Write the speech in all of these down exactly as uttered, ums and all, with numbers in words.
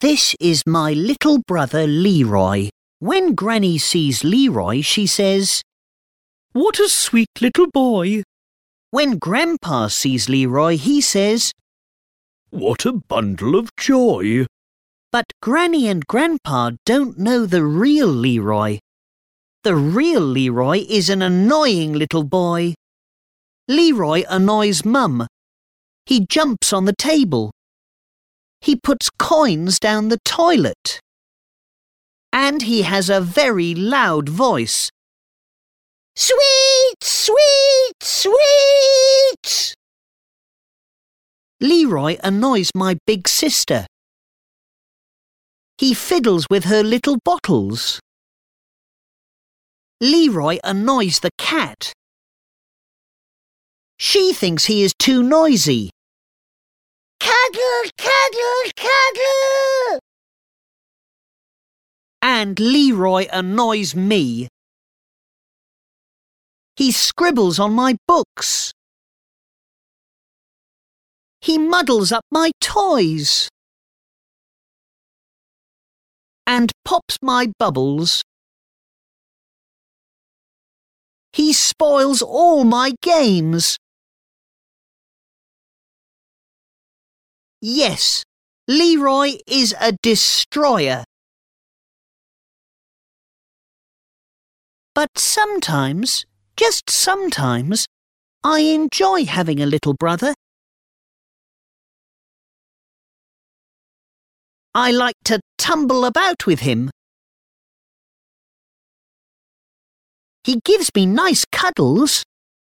This is my little brother Leroy. When Granny sees Leroy, she says, "What a sweet little boy." When Grandpa sees Leroy, he says, "What a bundle of joy." But Granny and Grandpa don't know the real Leroy. The real Leroy is an annoying little boy. Leroy annoys Mum. He jumps on the table. He puts coins down the toilet. And he has a very loud voice. Sweet, sweet, sweet! Leroy annoys my big sister. He fiddles with her little bottles. Leroy annoys the cat. She thinks he is too noisy. Cuddle, cuddle, cuddle! And Leroy annoys me. He scribbles on my books. He muddles up my toys. And pops my bubbles. He spoils all my games. Yes, Leroy is a destroyer. But sometimes, just sometimes, I enjoy having a little brother. I like to tumble about with him. He gives me nice cuddles.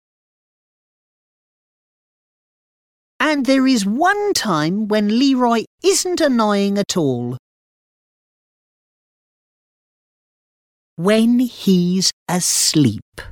And there is one time when Leroy isn't annoying at all. When he's asleep.